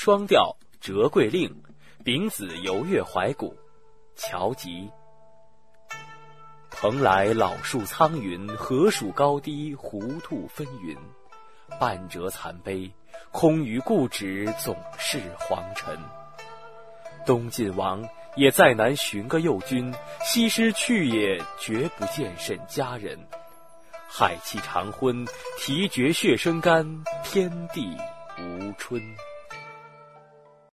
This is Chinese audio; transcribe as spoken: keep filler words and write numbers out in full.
双调折桂令，丙子游月怀古，乔集。蓬莱老树苍云，何属高低糊涂纷纭。半折残碑，空余故址总是黄尘。东晋王也再难寻个幼君，西施去也绝不见甚佳人。害气长昏，啼绝血生干，天地无春。